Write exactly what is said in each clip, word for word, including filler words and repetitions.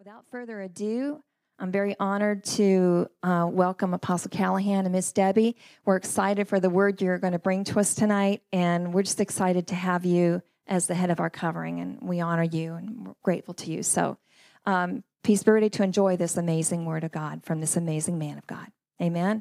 Without further ado, I'm very honored to uh, welcome Apostle Callahan and Miss Debbie. We're excited for the word you're going to bring to us tonight, and we're just excited to have you as the head of our covering, and we honor you, and we're grateful to you. So um, please be ready to enjoy this amazing word of God from this amazing man of God. Amen.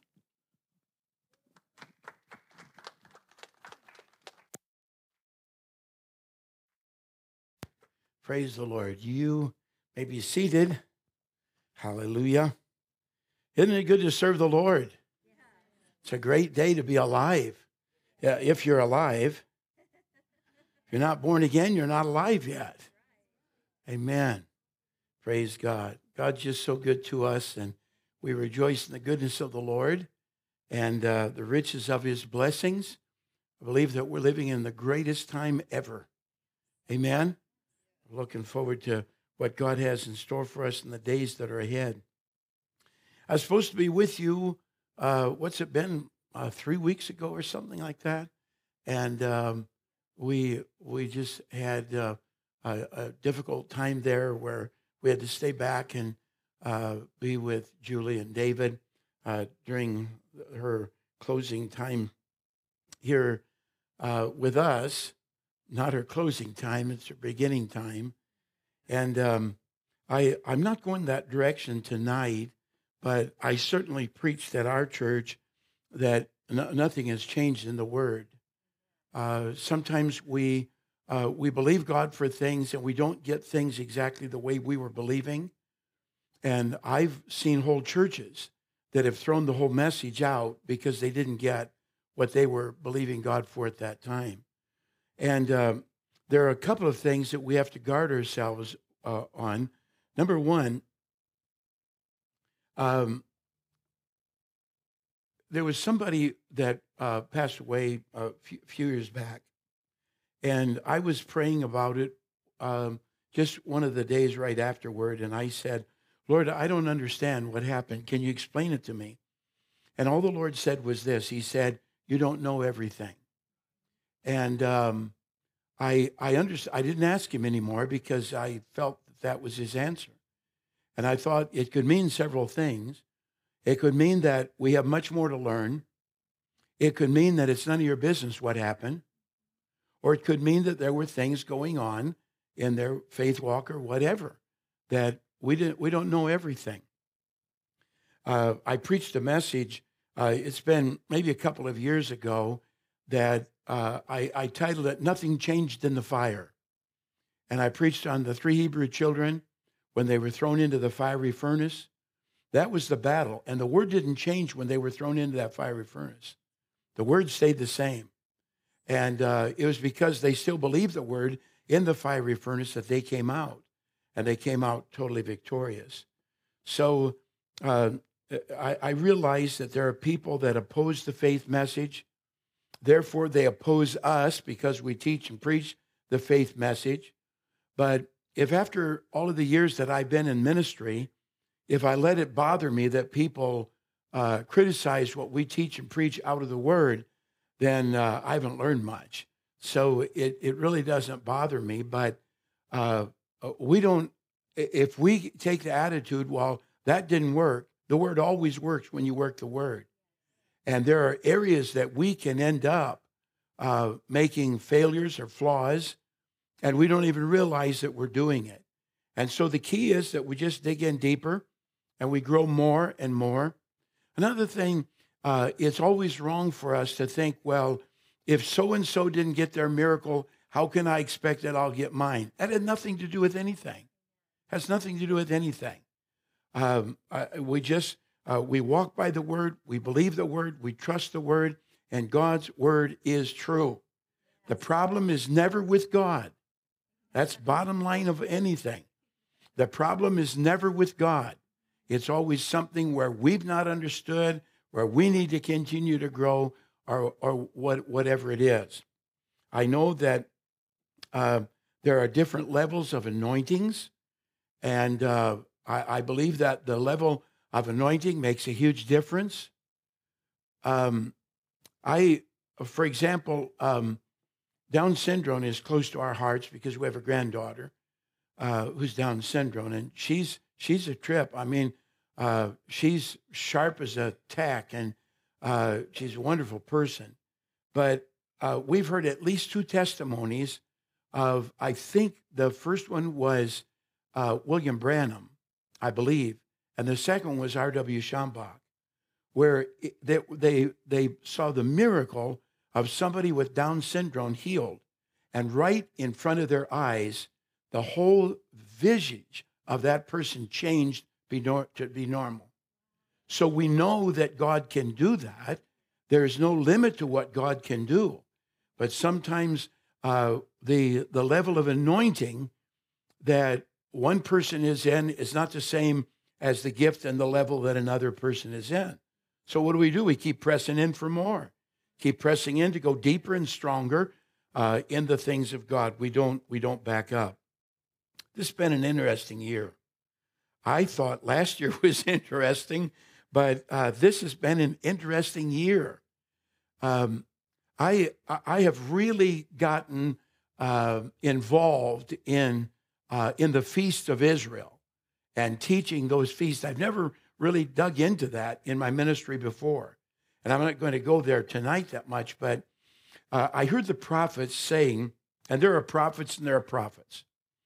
Praise the Lord. You may be seated. Hallelujah. Isn't it good to serve the Lord? It's a great day to be alive. Yeah, if you're alive. If you're not born again, you're not alive yet. Amen. Praise God. God's just so good to us, and we rejoice in the goodness of the Lord and uh, the riches of his blessings. I believe that we're living in the greatest time ever. Amen. Looking forward to what God has in store for us in the days that are ahead. I was supposed to be with you, uh, what's it been, uh, three weeks ago or something like that? And um, we we just had uh, a, a difficult time there where we had to stay back and uh, be with Julie and David uh, during her closing time here uh, with us. Not her closing time, it's her beginning time. And um, I, I'm not going that direction tonight, but I certainly preached at our church that no, nothing has changed in the Word. Uh, sometimes we uh, we believe God for things and we don't get things exactly the way we were believing. And I've seen whole churches that have thrown the whole message out because they didn't get what they were believing God for at that time. And um, there are a couple of things that we have to guard ourselves uh, on. Number one, um, there was somebody that uh, passed away a few, few years back, and I was praying about it um, just one of the days right afterward, and I said, Lord, I don't understand what happened. Can you explain it to me? And all the Lord said was this. He said, you don't know everything. And um, I I understand. I didn't ask him anymore because I felt that, that was his answer. And I thought it could mean several things. It could mean that we have much more to learn. It could mean that it's none of your business what happened. Or it could mean that there were things going on in their faith walk or whatever, that we didn't we don't know everything. Uh, I preached a message, uh, it's been maybe a couple of years ago, that uh, I, I titled it, Nothing Changed in the Fire. And I preached on the three Hebrew children when they were thrown into the fiery furnace. That was the battle. And the word didn't change when they were thrown into that fiery furnace. The word stayed the same. And uh, it was because they still believed the word in the fiery furnace that they came out. And they came out totally victorious. So uh, I, I realized that there are people that oppose the faith message. Therefore, they oppose us because we teach and preach the faith message. But if after all of the years that I've been in ministry, if I let it bother me that people uh, criticize what we teach and preach out of the Word, then uh, I haven't learned much. So it, it really doesn't bother me. But uh, we don't, if we take the attitude, well, that didn't work, the Word always works when you work the Word. And there are areas that we can end up uh, making failures or flaws, and we don't even realize that we're doing it. And so the key is that we just dig in deeper, and we grow more and more. Another thing, uh, it's always wrong for us to think, well, if so-and-so didn't get their miracle, how can I expect that I'll get mine? That had nothing to do with anything. Has nothing to do with anything. Um, uh, we just... Uh, we walk by the word, we believe the word, we trust the word, and God's word is true. The problem is never with God. That's bottom line of anything. The problem is never with God. It's always something where we've not understood, where we need to continue to grow, or, or what, whatever it is. I know that uh, there are different levels of anointings, and uh, I, I believe that the level of anointing makes a huge difference. Um, I, for example, um, Down syndrome is close to our hearts because we have a granddaughter. uh, who's Down syndrome, and she's she's a trip. I mean, uh, she's sharp as a tack, and uh, she's a wonderful person. But uh, we've heard at least two testimonies of, I think the first one was uh, William Branham, I believe, and the second one was R W Schambach, where it, they, they, they saw the miracle of somebody with Down syndrome healed. And right in front of their eyes, the whole visage of that person changed be nor- to be normal. So we know that God can do that. There is no limit to what God can do. But sometimes uh, the, the level of anointing that one person is in is not the same as the gift and the level that another person is in. So what do we do? We keep pressing in for more. Keep pressing in to go deeper and stronger uh, in the things of God. We don't, we don't back up. This has been an interesting year. I thought last year was interesting, but uh, this has been an interesting year. Um, I I have really gotten uh, involved in uh, in the Feast of Israel and teaching those feasts. I've never really dug into that in my ministry before, and I'm not going to go there tonight that much. But uh, I heard the prophets saying, and there are prophets and there are prophets.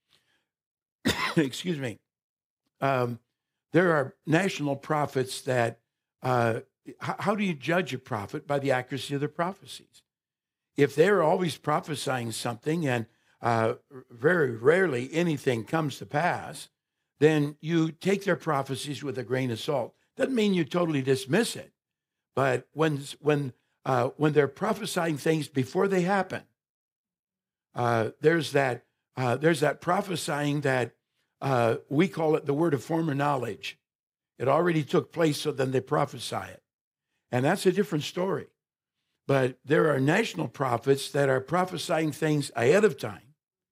Excuse me. Um, there are national prophets that. Uh, how, how do you judge a prophet? By the accuracy of their prophecies. If they're always prophesying something and uh, very rarely anything comes to pass, then you take their prophecies with a grain of salt. Doesn't mean you totally dismiss it, but when when uh, when they're prophesying things before they happen, uh, there's that uh, there's that prophesying that uh, we call it the word of former knowledge. It already took place, so then they prophesy it, and that's a different story. But there are national prophets that are prophesying things ahead of time.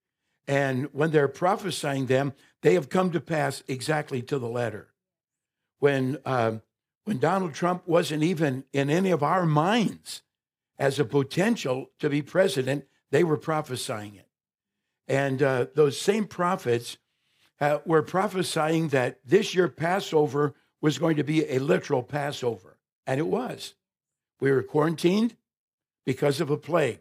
And when they're prophesying them, they have come to pass exactly to the letter. When, um, when Donald Trump wasn't even in any of our minds as a potential to be president, they were prophesying it. And uh, those same prophets uh, were prophesying that this year Passover was going to be a literal Passover. And it was. We were quarantined because of a plague.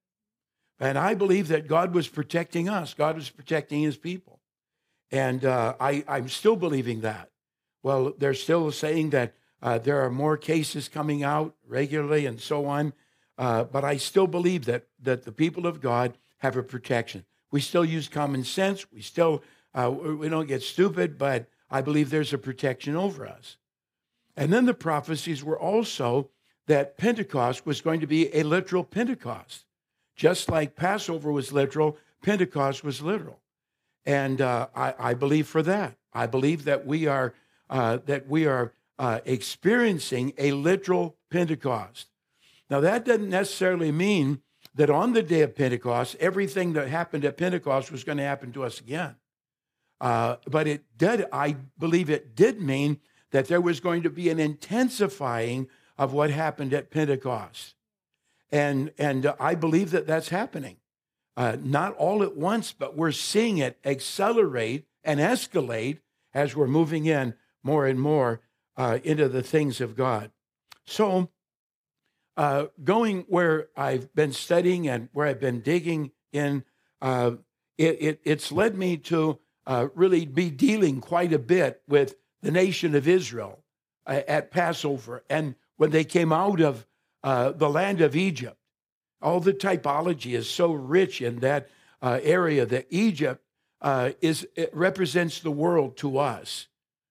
And I believe that God was protecting us. God was protecting his people. And uh, I, I'm still believing that. Well, they're still saying that uh, there are more cases coming out regularly and so on. Uh, but I still believe that, that the people of God have a protection. We still use common sense. We still, uh, we don't get stupid, but I believe there's a protection over us. And then the prophecies were also that Pentecost was going to be a literal Pentecost. Just like Passover was literal, Pentecost was literal. And uh, I, I believe for that. I believe that we are uh, that we are uh, experiencing a literal Pentecost. Now, that doesn't necessarily mean that on the day of Pentecost, everything that happened at Pentecost was going to happen to us again. Uh, but it did, I believe it did mean that there was going to be an intensifying of what happened at Pentecost. And, and uh, I believe that that's happening. Uh, not all at once, but we're seeing it accelerate and escalate as we're moving in more and more uh, into the things of God. So uh, going where I've been studying and where I've been digging in, uh, it, it, it's led me to uh, really be dealing quite a bit with the nation of Israel uh, at Passover. And when they came out of uh, the land of Egypt, all the typology is so rich in that uh, area that Egypt uh, is it represents the world to us.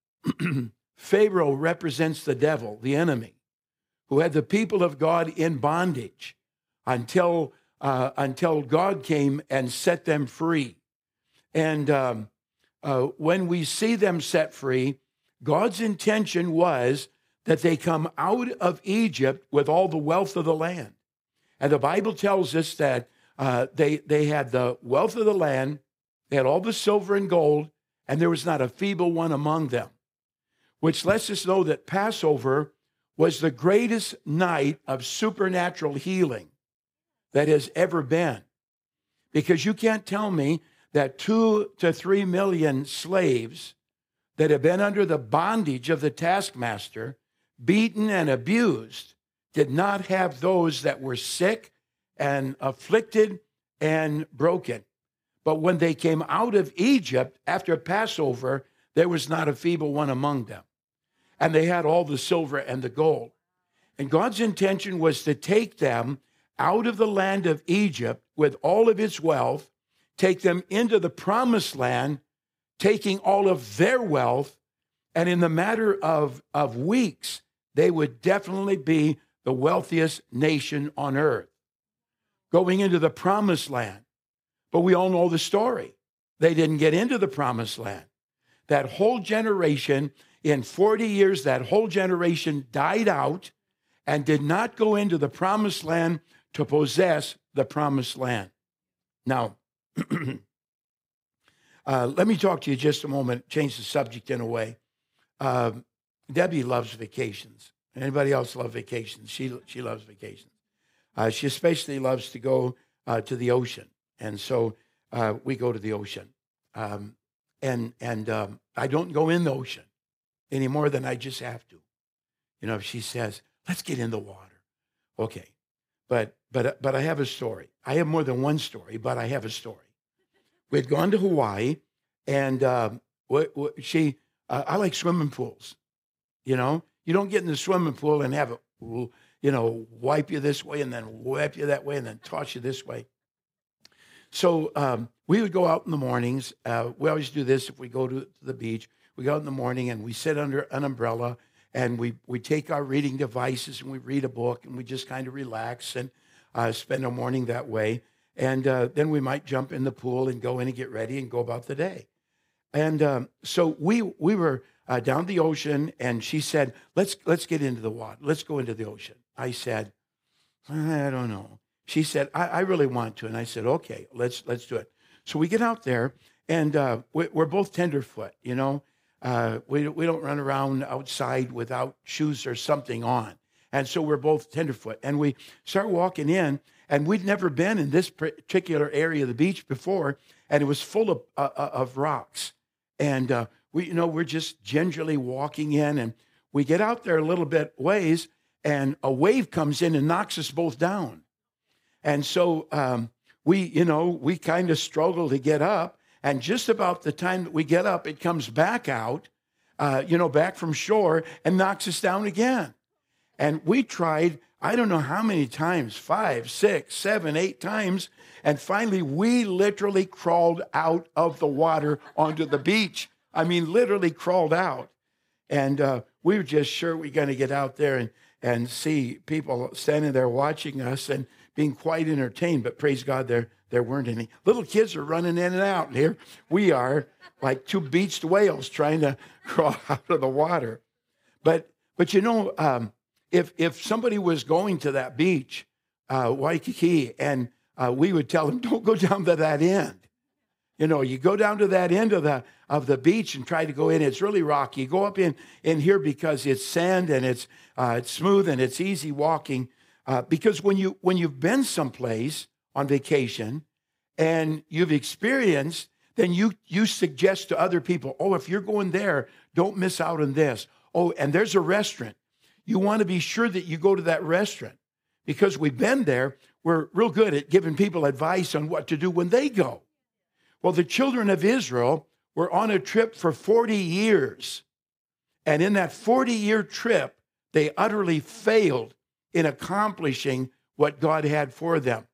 Pharaoh represents the devil, the enemy, who had the people of God in bondage until uh, until God came and set them free. And um, uh, when we see them set free, God's intention was that they come out of Egypt with all the wealth of the land. And the Bible tells us that uh, they, they had the wealth of the land, they had all the silver and gold, and there was not a feeble one among them, which lets us know that Passover was the greatest night of supernatural healing that has ever been. Because you can't tell me that two to three million slaves that have been under the bondage of the taskmaster, beaten and abused, did not have those that were sick and afflicted and broken. But when they came out of Egypt after Passover, there was not a feeble one among them. And they had all the silver and the gold. And God's intention was to take them out of the land of Egypt with all of its wealth, take them into the promised land, taking all of their wealth, and in the matter of, of weeks, they would definitely be the wealthiest nation on earth, going into the promised land. But we all know the story. They didn't get into the promised land. That whole generation, in forty years, that whole generation died out and did not go into the promised land to possess the promised land. Now, uh, let me talk to you just a moment, change the subject in a way. Uh, Debbie loves vacations. Anybody else love vacations? She, she loves vacations. Uh, she especially loves to go uh, to the ocean. And so uh, we go to the ocean. Um, and and um, I don't go in the ocean any more than I just have to. You know, if she says, let's get in the water. Okay. But but but I have a story. I have more than one story, but I have a story. We'd gone to Hawaii, and um, what, what, she, uh, I like swimming pools. You know, you don't get in the swimming pool and have it, you know, wipe you this way and then wipe you that way and then toss you this way. So um, we would go out in the mornings. Uh, we always do this if we go to the beach. We go out in the morning and we sit under an umbrella and we, we take our reading devices and we read a book and we just kind of relax and uh, spend a morning that way. And uh, then we might jump in the pool and go in and get ready and go about the day. And um, so we we were uh, down the ocean, and she said, let's let's get into the water. Let's go into the ocean. I said, I don't know. She said, I, I really want to. And I said, okay, let's let's do it. So we get out there, and uh, we, we're both tenderfoot, you know. Uh, we, we don't run around outside without shoes or something on. And so we're both tenderfoot. And we start walking in, and we'd never been in this particular area of the beach before, and it was full of, uh, of rocks. And uh, we, you know, we're just gingerly walking in, and we get out there a little bit ways, and a wave comes in and knocks us both down. And so um, we, you know, we kind of struggle to get up. And just about the time that we get up, it comes back out, uh, you know, back from shore and knocks us down again. And we tried, I don't know how many times, five, six, seven, eight times. And finally, we literally crawled out of the water onto the beach. I mean, literally crawled out. And uh, we were just sure we we're going to get out there and, and see people standing there watching us and being quite entertained. But praise God, there, there weren't any. Little kids are running in and out. And here we are like two beached whales trying to crawl out of the water. But, but you know, um, if, if somebody was going to that beach, uh, Waikiki, and uh, we would tell them, don't go down to that end. You know, you go down to that end of the of the beach and try to go in. It's really rocky. You go up in, in here because it's sand and it's uh, it's smooth and it's easy walking. Uh, because when you when you've been someplace on vacation and you've experienced, then you you suggest to other people, oh, if you're going there, don't miss out on this. Oh, and there's a restaurant. You want to be sure that you go to that restaurant because we've been there. We're real good at giving people advice on what to do when they go. Well, the children of Israel were on a trip for forty years. And in that forty-year trip, they utterly failed in accomplishing what God had for them.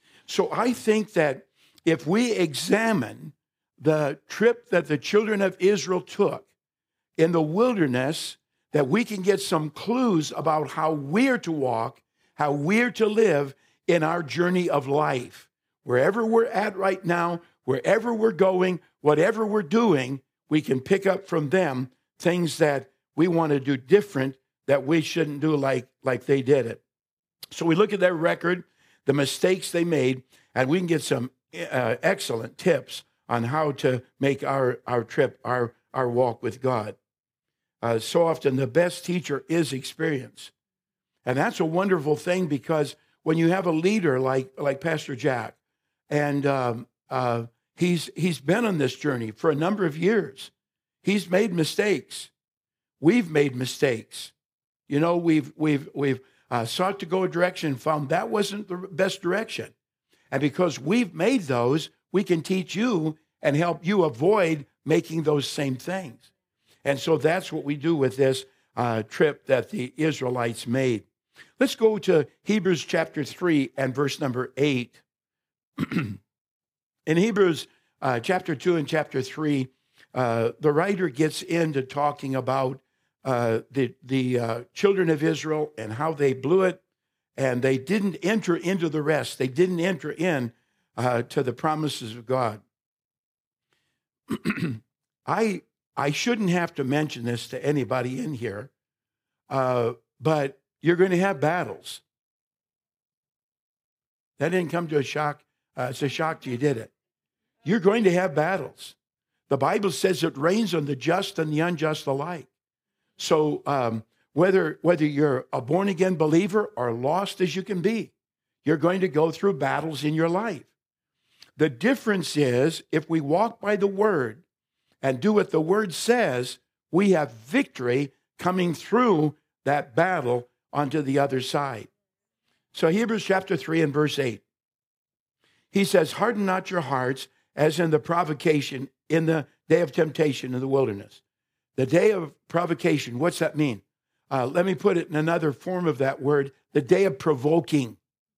So I think that if we examine the trip that the children of Israel took in the wilderness, that we can get some clues about how we're to walk, how we're to live in our journey of life. Wherever we're at right now, wherever we're going, whatever we're doing, we can pick up from them things that we want to do different that we shouldn't do like, like they did it. So we look at their record, the mistakes they made, and we can get some uh, excellent tips on how to make our, our trip, our, our walk with God. Uh, so often the best teacher is experience. And that's a wonderful thing because when you have a leader like, like Pastor Jack, and um, uh, He's, he's been on this journey for a number of years. He's made mistakes. We've made mistakes. You know, we've, we've, we've uh, sought to go a direction, found that wasn't the best direction. And because we've made those, we can teach you and help you avoid making those same things. And so that's what we do with this uh, trip that the Israelites made. Let's go to Hebrews chapter three and verse number eight. In Hebrews uh, chapter two and chapter three, uh, the writer gets into talking about uh, the, the uh, children of Israel and how they blew it, and they didn't enter into the rest. They didn't enter in uh, to the promises of God. I I shouldn't have to mention this to anybody in here, uh, but you're going to have battles. That didn't come to a shock. Uh, it's a shock to you, did it? You're going to have battles. The Bible says it rains on the just and the unjust alike. So um, whether whether you're a born-again believer or lost as you can be, you're going to go through battles in your life. The difference is if we walk by the Word and do what the Word says, we have victory coming through that battle onto the other side. So Hebrews chapter three and verse eight. He says, harden not your hearts as in the provocation, in the day of temptation in the wilderness. The day of provocation, what's that mean? Uh, let me put it in another form of that word, the day of provoking.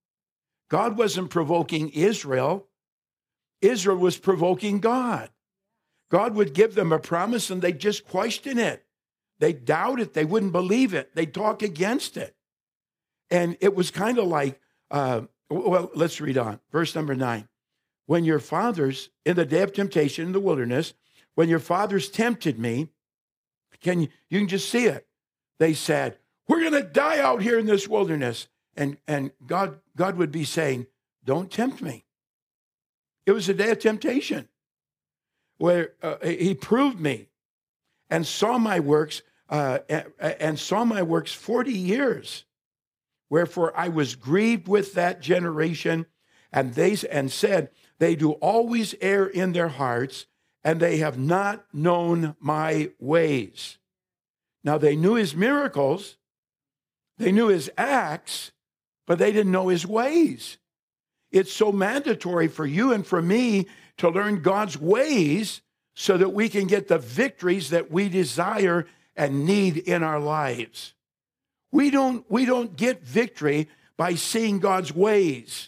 God wasn't provoking Israel. Israel was provoking God. God would give them a promise and they'd just question it. They'd doubt it. They wouldn't believe it. They'd talk against it. And it was kind of like, uh, well, let's read on. Verse number nine. When your fathers, in the day of temptation in the wilderness, when your fathers tempted me, can you, you can just see it. They said, we're going to die out here in this wilderness. And, and God, God would be saying, don't tempt me. It was a day of temptation where uh, he proved me and saw my works uh, and, and saw my works forty years. Wherefore I was grieved with that generation, and they and said, they do always err in their hearts, and they have not known my ways. Now they knew his miracles, they knew his acts, but they didn't know his ways. It's so mandatory for you and for me to learn God's ways so that we can get the victories that we desire and need in our lives. We don't, we don't get victory by seeing God's ways.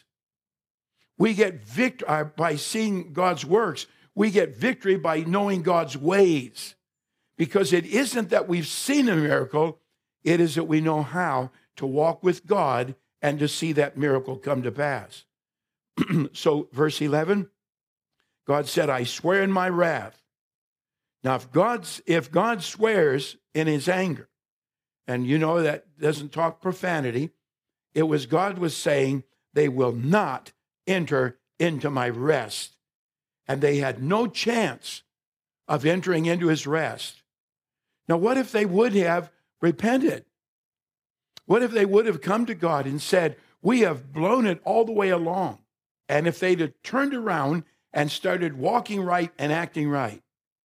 We get victory uh, by seeing God's works. We get victory by knowing God's ways. Because it isn't that we've seen a miracle, it is that we know how to walk with God and to see that miracle come to pass. So verse eleven, God said, I swear in my wrath. Now, if, God's, if God swears in his anger, and you know that doesn't talk profanity, it was God was saying, they will not enter into my rest. And they had no chance of entering into his rest. Now, what if they would have repented? What if they would have come to God and said, we have blown it all the way along? And if they'd have turned around and started walking right and acting right?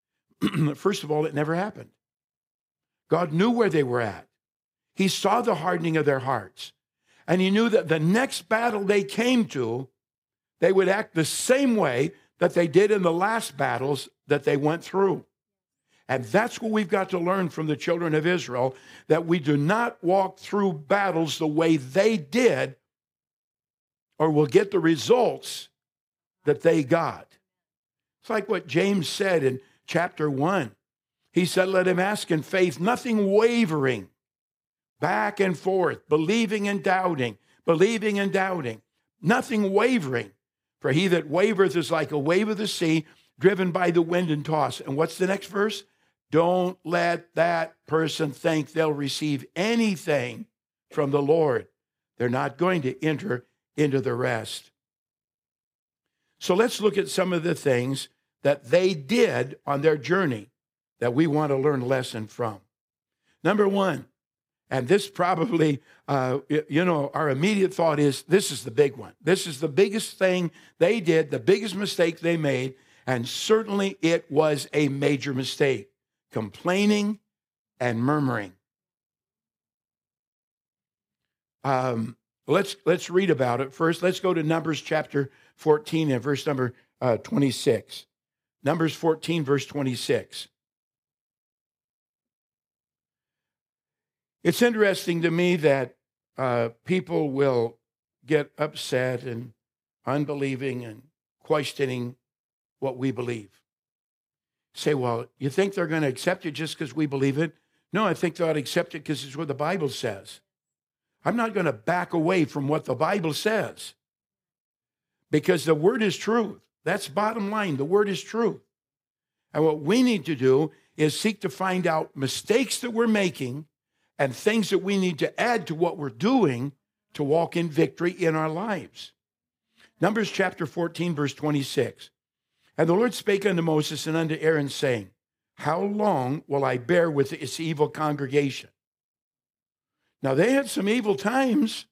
First of all, it never happened. God knew where they were at. He saw the hardening of their hearts. And he knew that the next battle they came to, they would act the same way that they did in the last battles that they went through. And that's what we've got to learn from the children of Israel, that we do not walk through battles the way they did, or we'll get the results that they got. It's like what James said in chapter one. He said, let him ask in faith, nothing wavering, back and forth, believing and doubting, believing and doubting, nothing wavering. For he that wavereth is like a wave of the sea, driven by the wind and tossed. And what's the next verse? Don't let that person think they'll receive anything from the Lord. They're not going to enter into the rest. So let's look at some of the things that they did on their journey that we want to learn a lesson from. Number one, and this probably, uh, you know, our immediate thought is, this is the big one. This is the biggest thing they did, the biggest mistake they made, And certainly it was a major mistake, complaining and murmuring. Um, let's, let's read about it. First, let's go to Numbers chapter fourteen and verse number uh, twenty-six. Numbers fourteen, verse twenty-six. It's interesting to me that uh, people will get upset and unbelieving and questioning what we believe. Say, well, you think they're going to accept it just because we believe it? No, I think they ought to accept it because it's what the Bible says. I'm not going to back away from what the Bible says because the word is truth. That's bottom line. The word is truth. And what we need to do is seek to find out mistakes that we're making and things that we need to add to what we're doing to walk in victory in our lives. Numbers chapter fourteen, verse twenty-six. And the Lord spake unto Moses and unto Aaron, saying, how long will I bear with this evil congregation? Now, they had some evil times.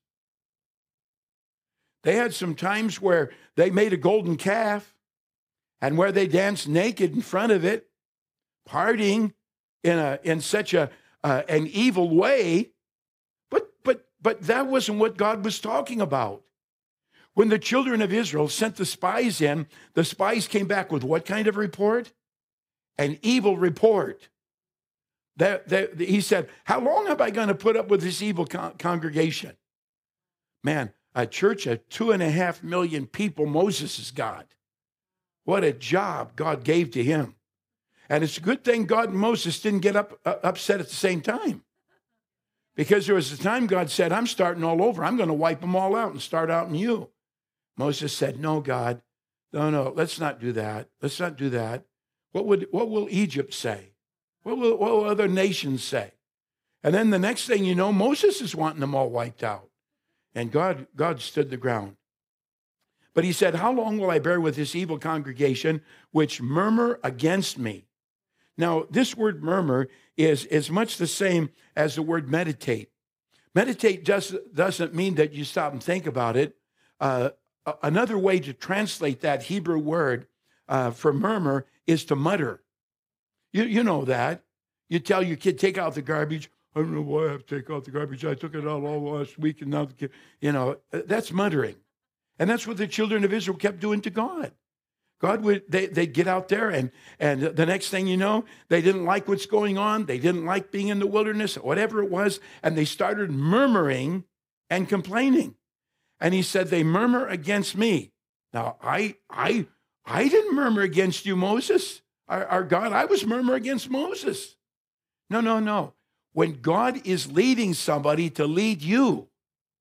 They had some times where they made a golden calf and where they danced naked in front of it, partying in a in such a uh, an evil way. But but but that wasn't what God was talking about. When the children of Israel sent the spies in, the spies came back with what kind of report? An evil report. That, that, he said, how long am I going to put up with this evil con- congregation? Man, a church of two and a half million people Moses has got. What a job God gave to him. And it's a good thing God and Moses didn't get up, uh, upset at the same time. Because there was a time God said, I'm starting all over. I'm going to wipe them all out and start out in you. Moses said, no, God, no, no, let's not do that. Let's not do that. What would what will Egypt say? What will, what will other nations say? And then the next thing you know, Moses is wanting them all wiped out. And God, God stood the ground. But he said, how long will I bear with this evil congregation which murmur against me? Now, this word murmur is, is much the same as the word meditate. Meditate does, doesn't mean that you stop and think about it. Uh, another way to translate that Hebrew word uh, for murmur is to mutter. You, you know that. You tell your kid, take out the garbage. I don't know why I have to take out the garbage. I took it out all last week, and now the kid, you know, that's muttering. And that's what the children of Israel kept doing to God. God would, they, they'd get out there, and, and the next thing you know, they didn't like what's going on. They didn't like being in the wilderness, whatever it was, and they started murmuring and complaining. And he said, they murmur against me. Now, I, I, I didn't murmur against you, Moses. Our, our God, I was murmuring against Moses. No, no, no. When God is leading somebody to lead you,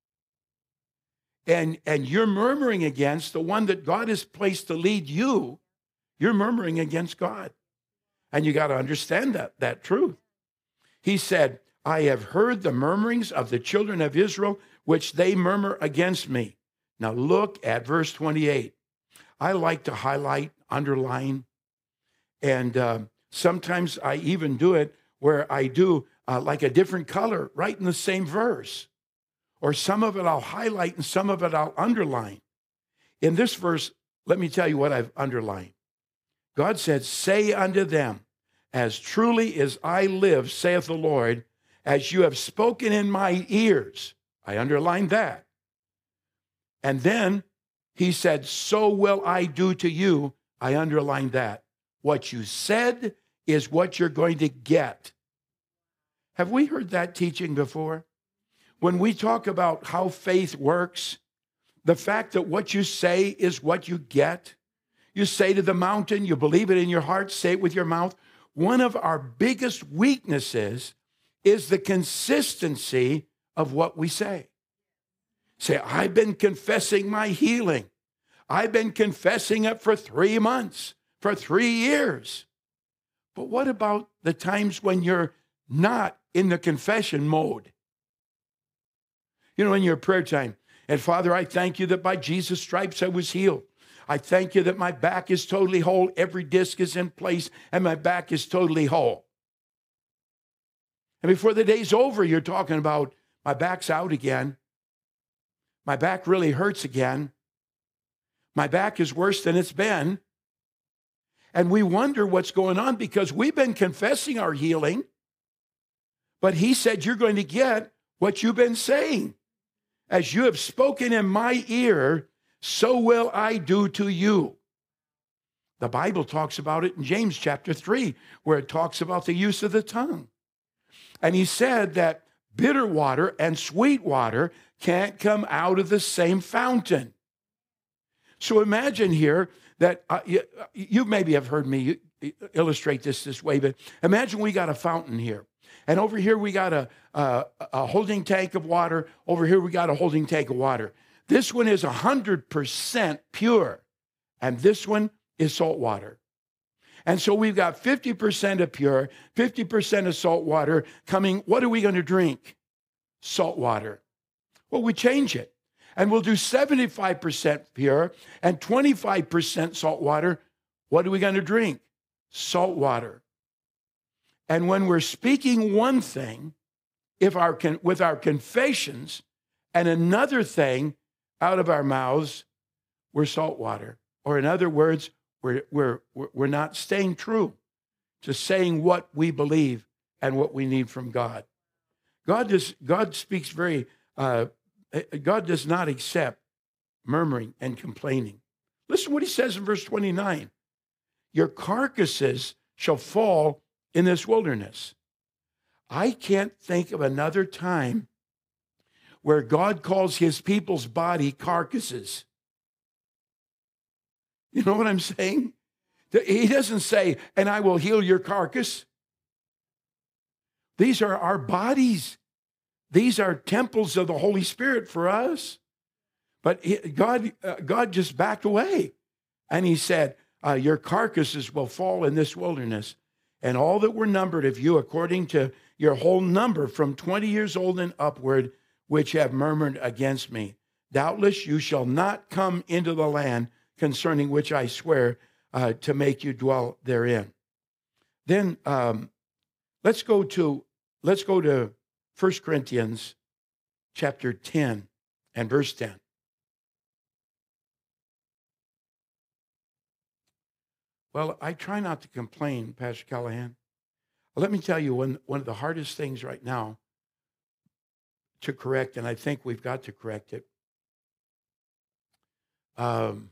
and, and you're murmuring against the one that God has placed to lead you, you're murmuring against God. And you got to understand that, that truth. He said, I have heard the murmurings of the children of Israel, which they murmur against me. Now look at verse twenty-eight. I like to highlight, underline, and uh, sometimes I even do it where I do uh, like a different color right in the same verse. Or some of it I'll highlight and some of it I'll underline. In this verse, let me tell you what I've underlined. God said, say unto them, as truly as I live, saith the Lord, as you have spoken in my ears. I underlined that. And then he said, so will I do to you. I underlined that. What you said is what you're going to get. Have we heard that teaching before? When we talk about how faith works, the fact that what you say is what you get. You say to the mountain, you believe it in your heart, say it with your mouth. One of our biggest weaknesses is the consistency of what we say. Say, I've been confessing my healing. I've been confessing it for three months, for three years. But what about the times when you're not in the confession mode? You know, in your prayer time, and Father, I thank you that by Jesus' stripes I was healed. I thank you that my back is totally whole. Every disc is in place and my back is totally whole. And before the day's over, you're talking about my back's out again. My back really hurts again. My back is worse than it's been. And we wonder what's going on because we've been confessing our healing, but he said, you're going to get what you've been saying. As you have spoken in my ear, so will I do to you. The Bible talks about it in James chapter three, where it talks about the use of the tongue. And he said that bitter water and sweet water can't come out of the same fountain. So imagine here that uh, you, you maybe have heard me illustrate this this way, but imagine we got a fountain here. And over here we got a, a, a holding tank of water. Over here we got a holding tank of water. This one is one hundred percent pure, and this one is salt water. And so we've got fifty percent of pure, fifty percent of salt water coming. What are we going to drink? Salt water. Well, we change it. And we'll do seventy-five percent pure and twenty-five percent salt water. What are we going to drink? Salt water. And when we're speaking one thing, if our with our confessions, and another thing out of our mouths, we're salt water. Or in other words, we're, we're, we're not staying true to saying what we believe and what we need from God. God, does, God speaks very, uh, God does not accept murmuring and complaining. Listen what he says in verse twenty-nine. Your carcasses shall fall in this wilderness. I can't think of another time where God calls his people's body carcasses. You know what I'm saying? He doesn't say, and I will heal your carcass. These are our bodies. These are temples of the Holy Spirit for us. But God, uh, God just backed away. And he said, uh, your carcasses will fall in this wilderness. And all that were numbered of you, according to your whole number, from twenty years old and upward, which have murmured against me. Doubtless you shall not come into the land concerning which I swear uh, to make you dwell therein. Then um, let's go to let's go to First Corinthians chapter ten and verse ten. Well, I try not to complain, Pastor Callahan. Let me tell you, one, one of the hardest things right now to correct, and I think we've got to correct it, um,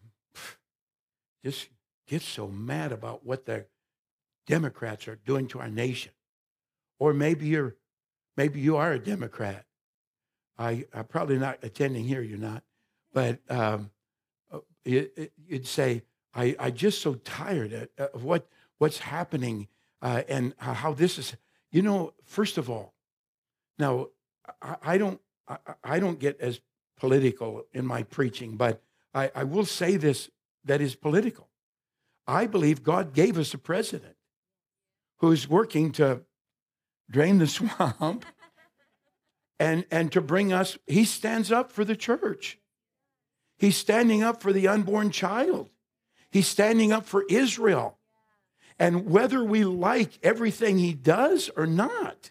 just get so mad about what the Democrats are doing to our nation. Or maybe you're, maybe you are a Democrat. I, I'm probably not attending here, you're not. But um, it, it, you'd say, I, I'm just so tired of, of what, what's happening uh, and how this is. You know, first of all, now, I, I don't I, I don't get as political in my preaching, but I, I will say this that is political. I believe God gave us a president who's working to drain the swamp and, and to bring us, he stands up for the church. He's standing up for the unborn child. He's standing up for Israel. And whether we like everything he does or not,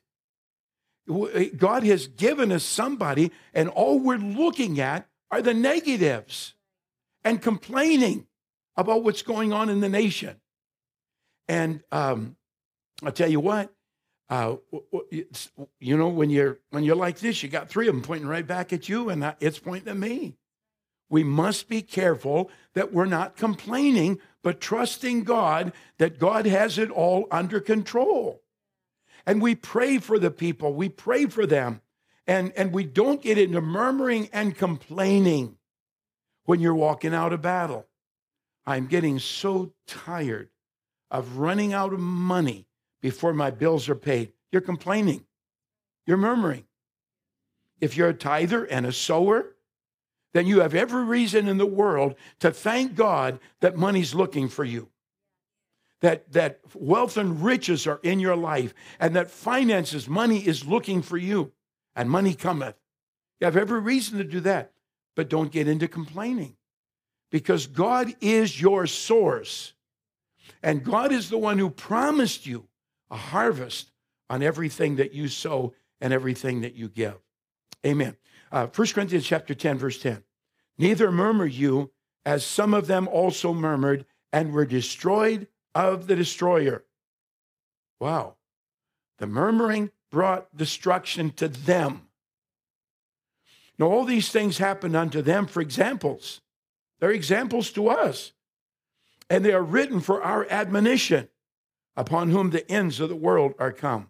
God has given us somebody, and all we're looking at are the negatives and complaining about what's going on in the nation. And um, I'll tell you what, uh, you know, when you're when you're like this, you got three of them pointing right back at you, and it's pointing at me. We must be careful that we're not complaining, but trusting God that God has it all under control. And we pray for the people. We pray for them. And, and we don't get into murmuring and complaining when you're walking out of battle. I'm getting so tired of running out of money before my bills are paid. You're complaining. You're murmuring. If you're a tither and a sower, then you have every reason in the world to thank God that money's looking for you. That, that wealth and riches are in your life, and that finances, money is looking for you, and money cometh. You have every reason to do that, but don't get into complaining, because God is your source, and God is the one who promised you a harvest on everything that you sow and everything that you give. Amen. Uh, First Corinthians chapter ten, verse ten. Neither murmur you, as some of them also murmured and were destroyed of the destroyer. Wow. The murmuring brought destruction to them. Now, all these things happened unto them for examples. They're examples to us. And they are written for our admonition, upon whom the ends of the world are come.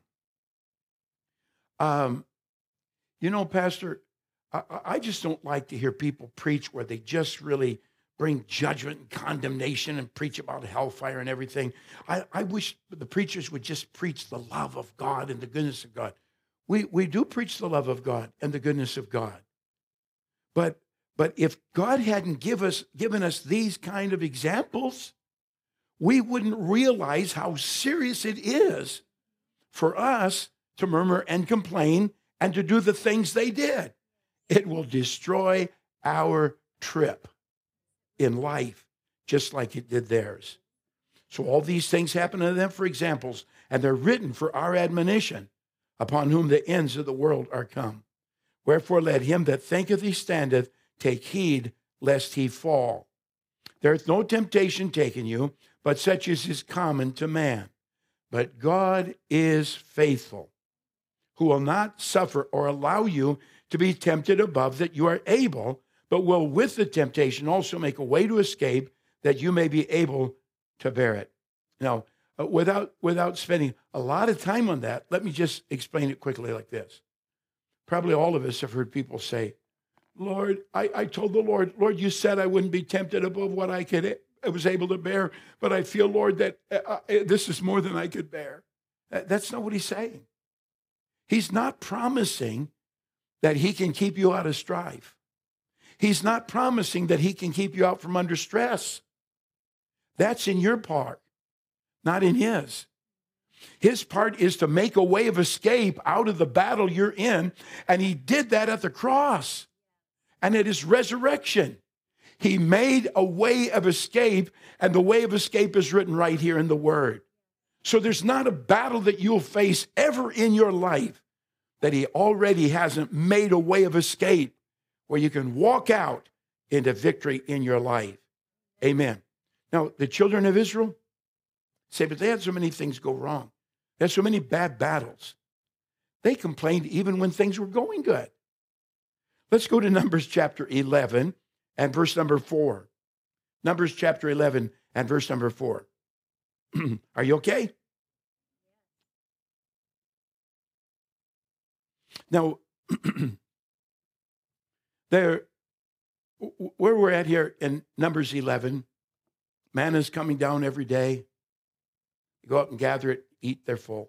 Um, you know, Pastor, I, I just don't like to hear people preach where they just really bring judgment and condemnation and preach about hellfire and everything. I, I wish the preachers would just preach the love of God and the goodness of God. We, we do preach the love of God and the goodness of God. But, but if God hadn't give us, given us these kind of examples, we wouldn't realize how serious it is for us to murmur and complain and to do the things they did. It will destroy our trip in life, just like it did theirs. So all these things happen to them for examples, and they're written for our admonition, upon whom the ends of the world are come. Wherefore let him that thinketh he standeth take heed lest he fall. There is no temptation taken you, but such as is common to man. But God is faithful, who will not suffer or allow you to be tempted above that you are able, but will with the temptation also make a way to escape, that you may be able to bear it. Now, uh, without, without spending a lot of time on that, let me just explain it quickly like this. Probably all of us have heard people say, Lord, I, I told the Lord, Lord, you said I wouldn't be tempted above what I could, I was able to bear, but I feel, Lord, that uh, uh, this is more than I could bear. That's not what he's saying. He's not promising that he can keep you out of strife. He's not promising that he can keep you out from under stress. That's in your part, not in his. His part is to make a way of escape out of the battle you're in, and he did that at the cross and at his resurrection. He made a way of escape, and the way of escape is written right here in the Word. So there's not a battle that you'll face ever in your life that he already hasn't made a way of escape where you can walk out into victory in your life. Amen. Now, the children of Israel say, but they had so many things go wrong. They had so many bad battles. They complained even when things were going good. Let's go to Numbers chapter eleven and verse number four. Numbers chapter eleven and verse number four. Are you okay? Now, there, where we're at here in Numbers eleven, manna's coming down every day. You go out and gather it, eat, they're full.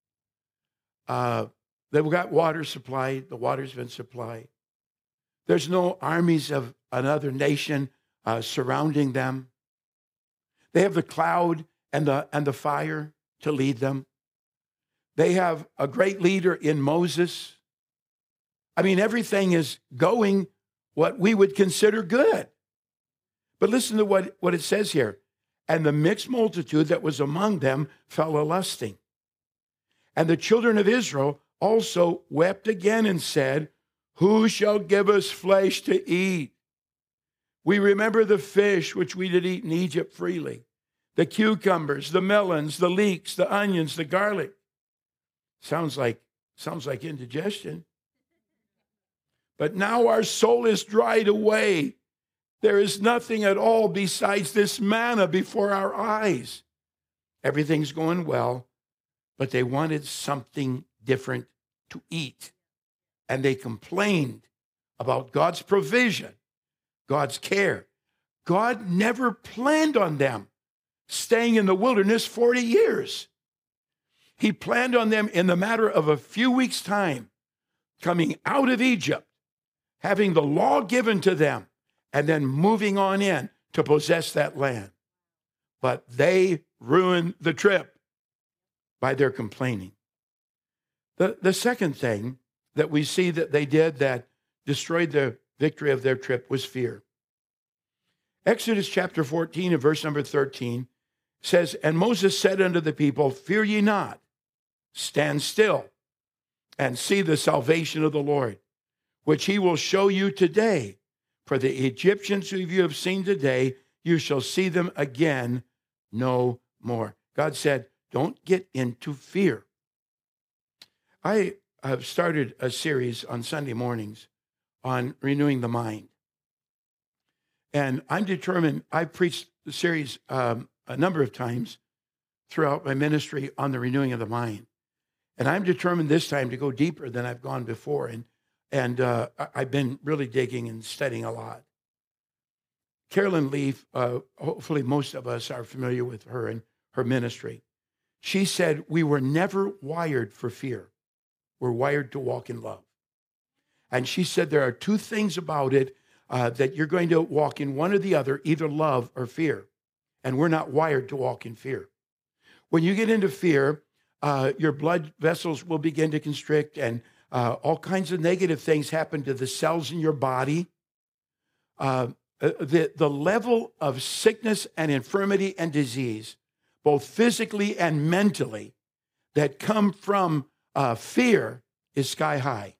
Uh, they've got water supplied. The water's been supplied. There's no armies of another nation uh, surrounding them. They have the cloud and the, and the fire to lead them. They have a great leader in Moses. I mean, everything is going what we would consider good. But listen to what, what it says here. And the mixed multitude that was among them fell a-lusting. And the children of Israel also wept again and said, who shall give us flesh to eat? We remember the fish which we did eat in Egypt freely, the cucumbers, the melons, the leeks, the onions, the garlic. Sounds like, sounds like indigestion. But now our soul is dried away. There is nothing at all besides this manna before our eyes. Everything's going well, but they wanted something different to eat. And they complained about God's provision, God's care. God never planned on them staying in the wilderness forty years. He planned on them in the matter of a few weeks' time, coming out of Egypt, having the law given to them, and then moving on in to possess that land. But they ruined the trip by their complaining. The, the second thing that we see that they did that destroyed the victory of their trip was fear. Exodus chapter fourteen and verse number thirteen says, and Moses said unto the people, fear ye not, stand still and see the salvation of the Lord, which he will show you today. For the Egyptians whom you have seen today, you shall see them again no more. God said, don't get into fear. I have started a series on Sunday mornings on renewing the mind. And I'm determined, I've preached the series um, a number of times throughout my ministry on the renewing of the mind. And I'm determined this time to go deeper than I've gone before. And, and uh, I've been really digging and studying a lot. Carolyn Leaf, uh, hopefully most of us are familiar with her and her ministry. She said, we were never wired for fear. We're wired to walk in love. And she said there are two things about it uh, that you're going to walk in one or the other, either love or fear. And we're not wired to walk in fear. When you get into fear, uh, your blood vessels will begin to constrict and uh, all kinds of negative things happen to the cells in your body. Uh, the, the level of sickness and infirmity and disease, both physically and mentally, that come from uh, fear is sky high.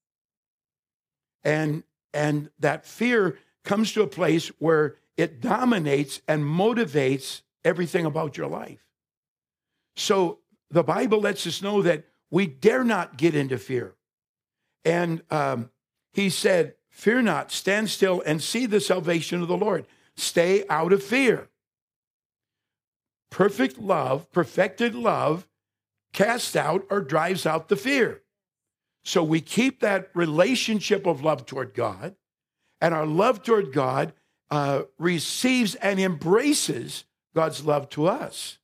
And, and that fear comes to a place where it dominates and motivates everything about your life. So the Bible lets us know that we dare not get into fear. And um, he said, fear not, stand still and see the salvation of the Lord. Stay out of fear. Perfect love, perfected love, casts out or drives out the fear. So we keep that relationship of love toward God, and our love toward God uh, receives and embraces God's love to us.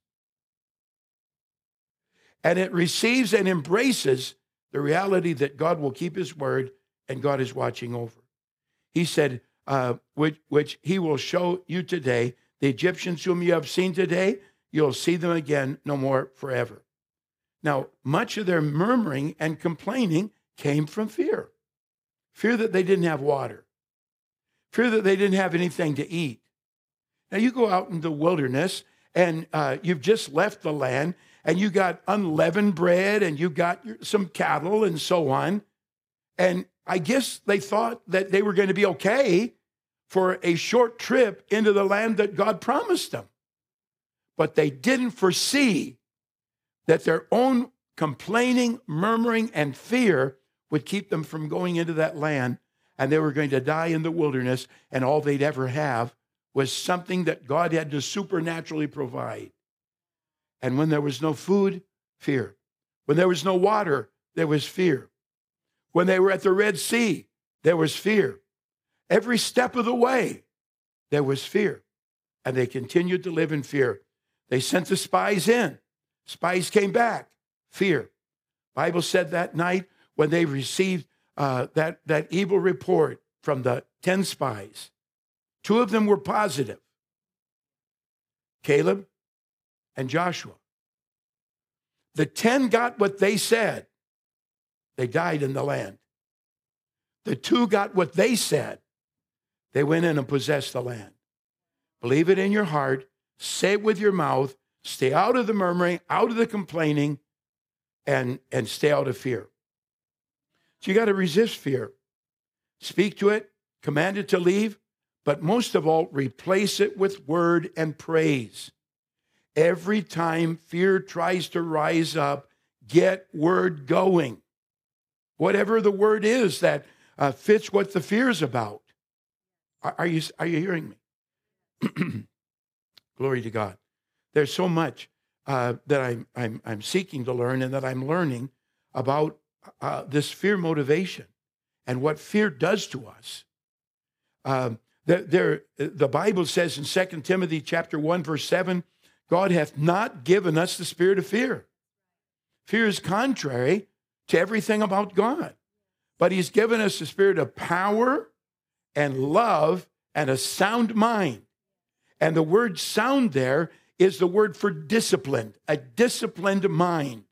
And it receives and embraces the reality that God will keep his word and God is watching over. He said, uh, which, which he will show you today, the Egyptians whom you have seen today, you'll see them again no more forever. Now, much of their murmuring and complaining came from fear. Fear that they didn't have water. Fear that they didn't have anything to eat. Now, you go out in the wilderness and uh, you've just left the land and you got unleavened bread and you got some cattle and so on. And I guess they thought that they were going to be okay for a short trip into the land that God promised them. But they didn't foresee that their own complaining, murmuring, and fear would keep them from going into that land, and they were going to die in the wilderness, and all they'd ever have was something that God had to supernaturally provide. And when there was no food, fear. When there was no water, there was fear. When they were at the Red Sea, there was fear. Every step of the way, there was fear. And they continued to live in fear. They sent the spies in. Spies came back. Fear. Bible said that night when they received uh, that, that evil report from the ten spies, two of them were positive. Caleb and Joshua. The ten got what they said. They died in the land. The two got what they said. They went in and possessed the land. Believe it in your heart. Say it with your mouth. Stay out of the murmuring, out of the complaining, and, and stay out of fear. So you got to resist fear. Speak to it, command it to leave, but most of all, replace it with word and praise. Every time fear tries to rise up, get word going. Whatever the word is that uh, fits what the fear is about. Are, are, you, are you hearing me? Glory to God. There's so much uh, that I'm, I'm, I'm seeking to learn and that I'm learning about uh, this fear motivation and what fear does to us. Um, there, there, the Bible says in Second Timothy chapter one, verse seven, God hath not given us the spirit of fear. Fear is contrary to everything about God. But he's given us the spirit of power and love and a sound mind. And the word sound there is the word for disciplined, a disciplined mind.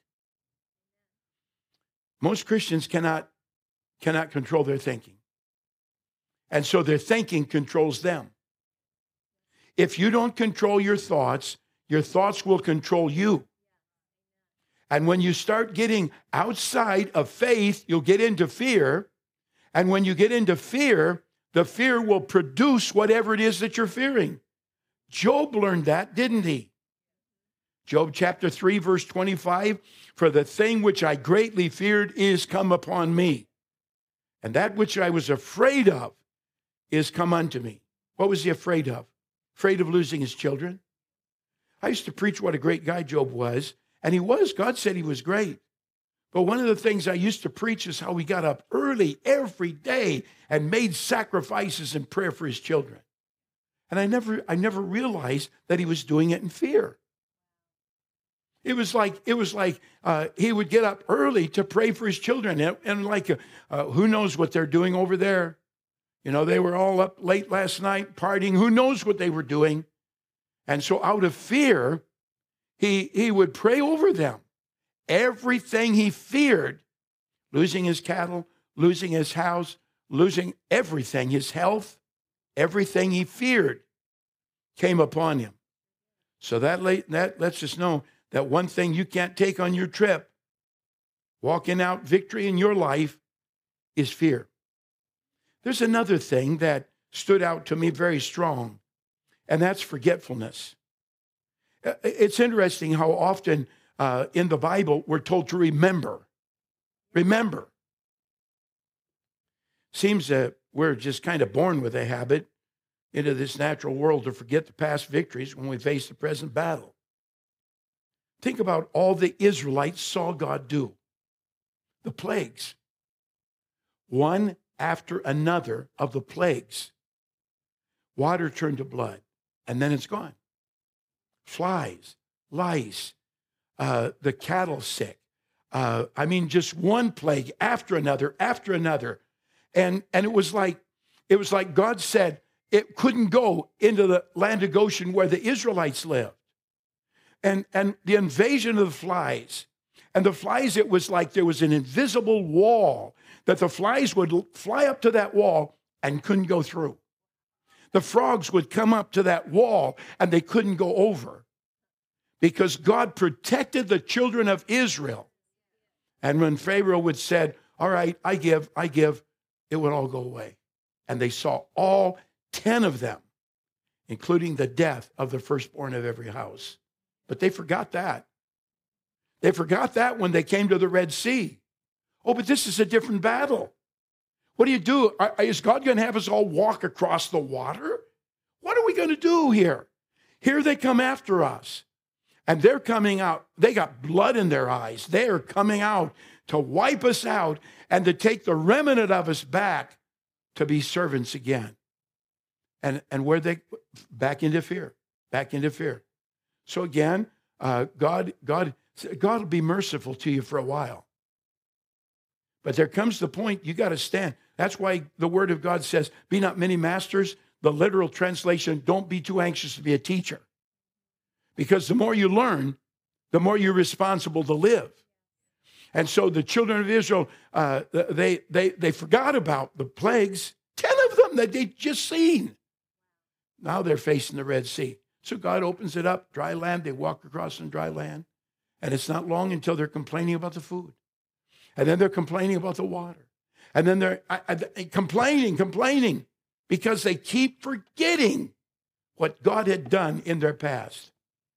Most Christians cannot, cannot control their thinking. And so their thinking controls them. If you don't control your thoughts, your thoughts will control you. And when you start getting outside of faith, you'll get into fear. And when you get into fear, the fear will produce whatever it is that you're fearing. Job learned that, didn't he? Job chapter three, verse twenty-five, for the thing which I greatly feared is come upon me, and that which I was afraid of is come unto me. What was he afraid of? Afraid of losing his children? I used to preach what a great guy Job was, and he was. God said he was great. But one of the things I used to preach is how he got up early every day and made sacrifices in prayer for his children. And I never, I never realized that he was doing it in fear. It was like, it was like uh, he would get up early to pray for his children. And, and like, uh, uh, who knows what they're doing over there? You know, they were all up late last night partying. Who knows what they were doing? And so out of fear, he, he would pray over them. Everything he feared, losing his cattle, losing his house, losing everything, his health, everything he feared came upon him. So that, late, that lets us know that one thing you can't take on your trip, walking out victory in your life, is fear. There's another thing that stood out to me very strong, and that's forgetfulness. It's interesting how often uh, in the Bible we're told to remember. Remember. Seems that we're just kind of born with a habit into this natural world to forget the past victories when we face the present battle. Think about all the Israelites saw God do. The plagues. One after another of the plagues. Water turned to blood, and then it's gone. Flies, lice, uh, the cattle sick. Uh, I mean, just one plague after another, after another. And, and it was like, it was like God said it couldn't go into the land of Goshen where the Israelites lived. And, and the invasion of the flies. And the flies, it was like there was an invisible wall that the flies would fly up to that wall and couldn't go through. The frogs would come up to that wall and they couldn't go over because God protected the children of Israel. And when Pharaoh would said, all right, I give, I give, it would all go away. And they saw all ten of them, including the death of the firstborn of every house. But they forgot that. They forgot that when they came to the Red Sea. Oh, but this is a different battle. What do you do? Is God going to have us all walk across the water? What are we going to do here? Here they come after us. And they're coming out. They got blood in their eyes. They are coming out to wipe us out and to take the remnant of us back to be servants again. And, and where they, back into fear, back into fear. So again, uh, God, God, God will be merciful to you for a while. But there comes the point you got to stand. That's why the word of God says, be not many masters. The literal translation, don't be too anxious to be a teacher. Because the more you learn, the more you're responsible to live. And so the children of Israel, uh, they, they, they forgot about the plagues, ten of them that they'd just seen. Now they're facing the Red Sea. So God opens it up, dry land. They walk across on dry land. And it's not long until they're complaining about the food. And then they're complaining about the water. And then they're I, I, complaining, complaining, because they keep forgetting what God had done in their past.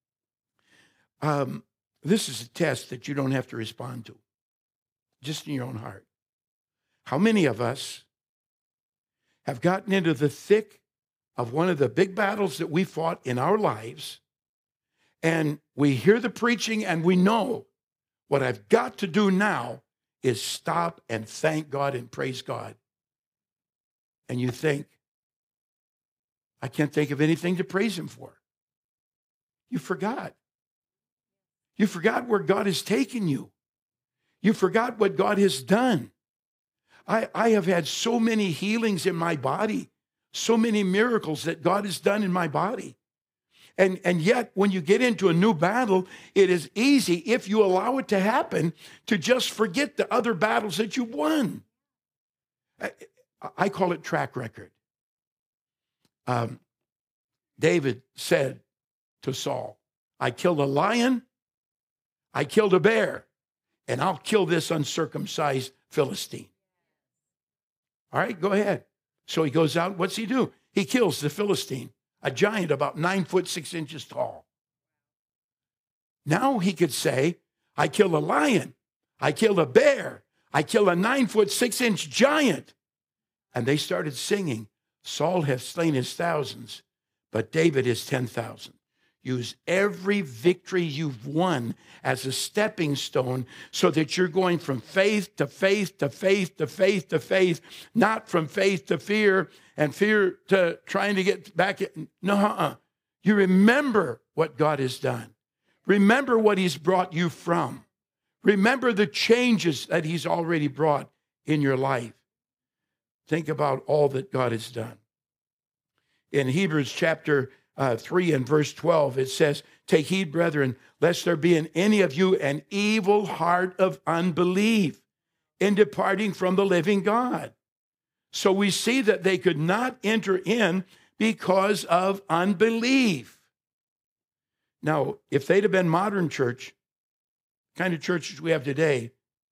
Um, this is a test that you don't have to respond to, just in your own heart. How many of us have gotten into the thick of one of the big battles that we fought in our lives, and we hear the preaching and we know what I've got to do now is stop and thank God and praise God. And you think, I can't think of anything to praise him for. You forgot. You forgot where God has taken you. You forgot what God has done. I, I have had so many healings in my body, so many miracles that God has done in my body. And, and yet, when you get into a new battle, it is easy, if you allow it to happen, to just forget the other battles that you've won. I, I call it track record. Um, David said to Saul, I killed a lion, I killed a bear, and I'll kill this uncircumcised Philistine. All right, go ahead. So he goes out, what's he do? He kills the Philistine, a giant about nine foot six inches tall. Now he could say, I killed a lion. I killed a bear. I killed a nine foot, six inch giant. And they started singing, Saul hath slain his thousands, but David his ten thousand. Use every victory you've won as a stepping stone so that you're going from faith to faith to faith to faith to faith, not from faith to fear and fear to trying to get back. No, uh-uh. You remember what God has done. Remember what he's brought you from. Remember the changes that he's already brought in your life. Think about all that God has done. In Hebrews chapter uh, three and verse twelve, it says, take heed, brethren, lest there be in any of you an evil heart of unbelief in departing from the living God. So we see that they could not enter in because of unbelief. Now, if they'd have been modern church, kind of churches we have today,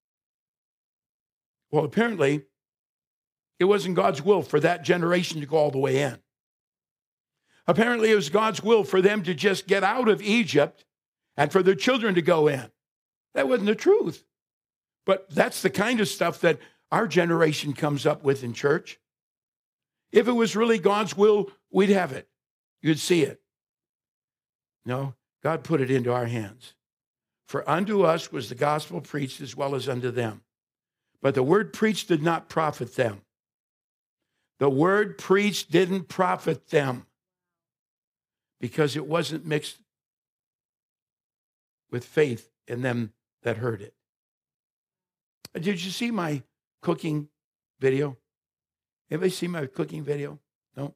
well, apparently, it wasn't God's will for that generation to go all the way in. Apparently, it was God's will for them to just get out of Egypt and for their children to go in. That wasn't the truth. But that's the kind of stuff that our generation comes up with in church. If it was really God's will, we'd have it. You'd see it. No, God put it into our hands. For unto us was the gospel preached as well as unto them. But the word preached did not profit them. The word preached didn't profit them because it wasn't mixed with faith in them that heard it. Did you see my cooking video? Anybody see my cooking video? No?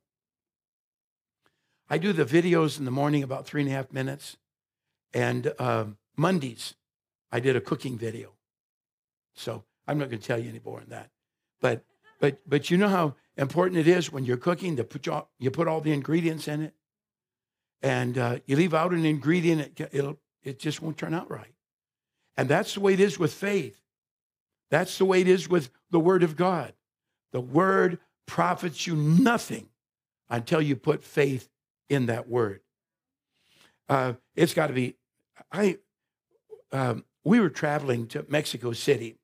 I do the videos in the morning about three and a half minutes. And uh, Mondays, I did a cooking video. So I'm not going to tell you any more on that. But but but you know how important it is when you're cooking to put your, you put all the ingredients in it, and uh, you leave out an ingredient, it it'll, it just won't turn out right. And that's the way it is with faith. That's the way it is with the Word of God. The Word profits you nothing until you put faith in that Word. Uh, it's got to be. I um, we were traveling to Mexico City,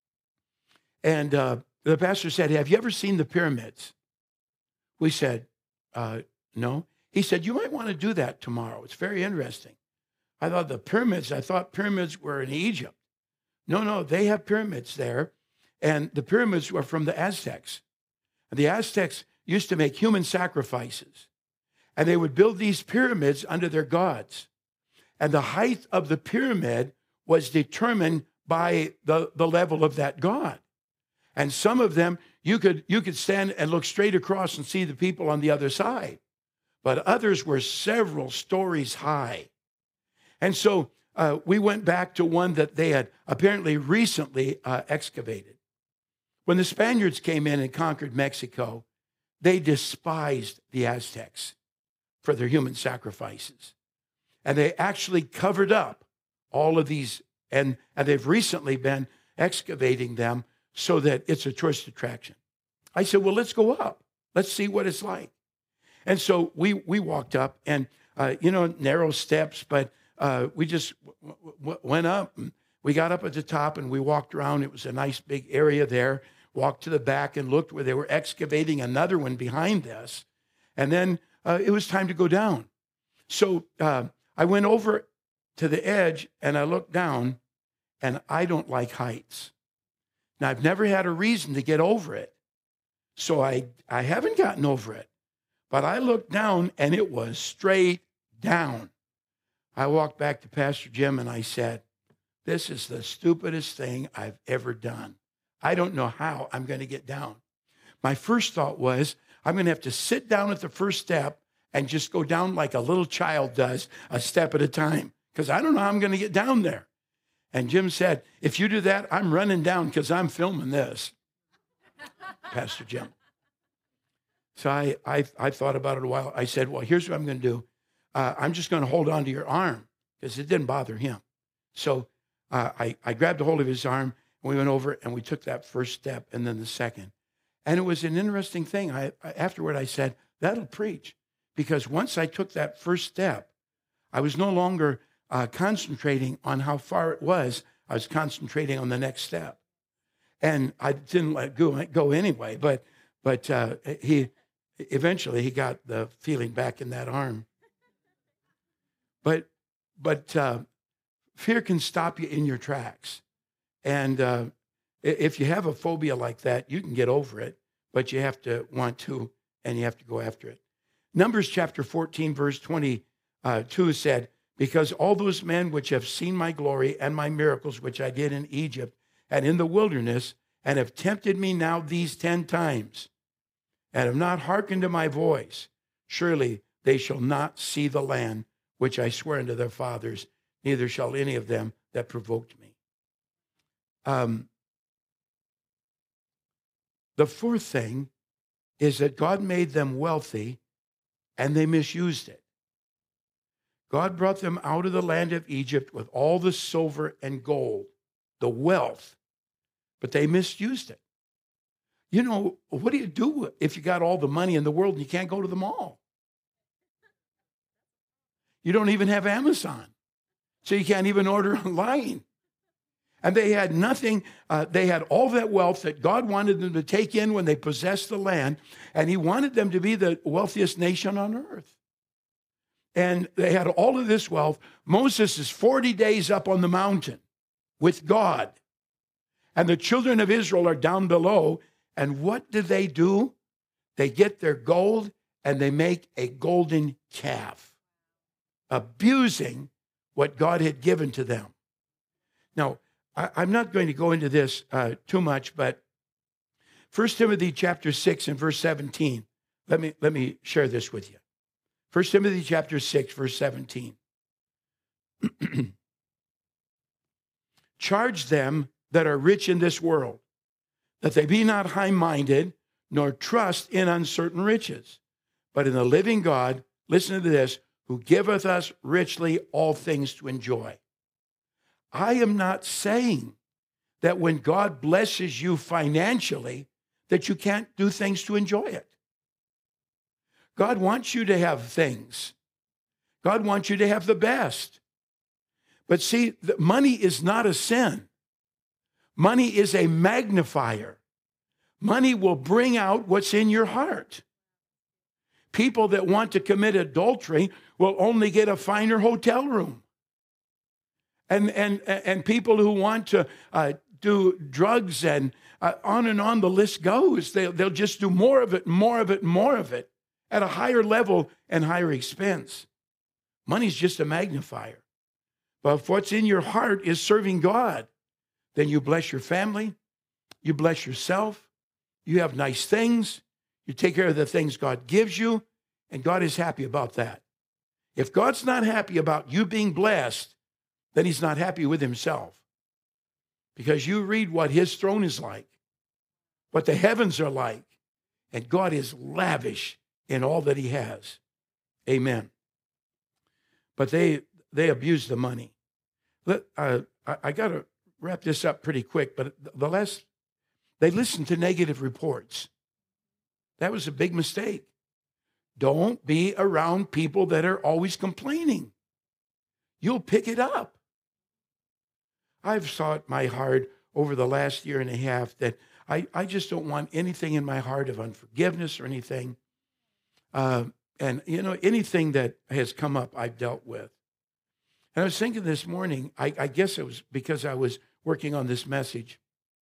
and uh, the pastor said, "Have you ever seen the pyramids?" We said, uh, "No." He said, "You might want to do that tomorrow. It's very interesting." I thought the pyramids. I thought pyramids were in Egypt. No, no, they have pyramids there, and the pyramids were from the Aztecs. And the Aztecs used to make human sacrifices, and they would build these pyramids under their gods. And the height of the pyramid was determined by the, the level of that god. And some of them, you could, you could stand and look straight across and see the people on the other side. But others were several stories high. And so uh, we went back to one that they had apparently recently uh, excavated. When the Spaniards came in and conquered Mexico, they despised the Aztecs for their human sacrifices. And they actually covered up all of these, and, and they've recently been excavating them so that it's a tourist attraction. I said, well, let's go up. Let's see what it's like. And so we we walked up, and, uh, you know, narrow steps, but uh, we just w- w- went up. And we got up at the top, and we walked around. It was a nice big area there. Walked to the back and looked where they were excavating another one behind this. And then uh, it was time to go down. So uh, I went over to the edge, and I looked down, and I don't like heights. Now, I've never had a reason to get over it, so I, I haven't gotten over it. But I looked down, and it was straight down. I walked back to Pastor Jim, and I said, this is the stupidest thing I've ever done. I don't know how I'm going to get down. My first thought was, I'm going to have to sit down at the first step and just go down like a little child does, a step at a time, because I don't know how I'm going to get down there. And Jim said, if you do that, I'm running down because I'm filming this. Pastor Jim. So I, I I thought about it a while. I said, well, here's what I'm going to do. Uh, I'm just going to hold on to your arm because it didn't bother him. So uh, I, I grabbed a hold of his arm, and we went over, and we took that first step and then the second. And it was an interesting thing. I, I afterward, I said, that'll preach. Because once I took that first step, I was no longer uh, concentrating on how far it was. I was concentrating on the next step. And I didn't let go, go anyway, but but uh, he eventually he got the feeling back in that arm. But but uh, fear can stop you in your tracks. And uh, if you have a phobia like that, you can get over it, but you have to want to, and you have to go after it. Numbers chapter fourteen, verse twenty-two said, because all those men which have seen my glory and my miracles, which I did in Egypt and in the wilderness, and have tempted me now these ten times, and have not hearkened to my voice, surely they shall not see the land which I swear unto their fathers, neither shall any of them that provoked me. Um, the fourth thing is that God made them wealthy, and they misused it. God brought them out of the land of Egypt with all the silver and gold, the wealth, but they misused it. You know, what do you do if you got all the money in the world and you can't go to the mall? You don't even have Amazon, so you can't even order online. And they had nothing. Uh, they had all that wealth that God wanted them to take in when they possessed the land, and he wanted them to be the wealthiest nation on earth. And they had all of this wealth. Moses is forty days up on the mountain with God, and the children of Israel are down below. And what do they do? They get their gold and they make a golden calf, abusing what God had given to them. Now, I, I'm not going to go into this uh, too much, but First Timothy chapter six and verse seventeen, let me, let me share this with you. First Timothy chapter six, verse seventeen. Charge them that are rich in this world, that they be not high-minded, nor trust in uncertain riches, but in the living God, listen to this, who giveth us richly all things to enjoy. I am not saying that when God blesses you financially, that you can't do things to enjoy it. God wants you to have things. God wants you to have the best. But see, the money is not a sin. Money is a magnifier. Money will bring out what's in your heart. People that want to commit adultery will only get a finer hotel room. And, and, and people who want to uh, do drugs and uh, on and on the list goes, they, they'll just do more of it, more of it, more of it at a higher level and higher expense. Money's just a magnifier. But if what's in your heart is serving God, then you bless your family, you bless yourself, you have nice things, you take care of the things God gives you, and God is happy about that. If God's not happy about you being blessed, then he's not happy with himself. Because you read what his throne is like, what the heavens are like, and God is lavish in all that he has. Amen. But they they abuse the money. Let, uh, I, I got to wrap this up pretty quick, but the last, they listened to negative reports. That was a big mistake. Don't be around people that are always complaining. You'll pick it up. I've sought my heart over the last year and a half that I, I just don't want anything in my heart of unforgiveness or anything. Uh, and, you know, anything that has come up, I've dealt with. And I was thinking this morning, I, I guess it was because I was working on this message.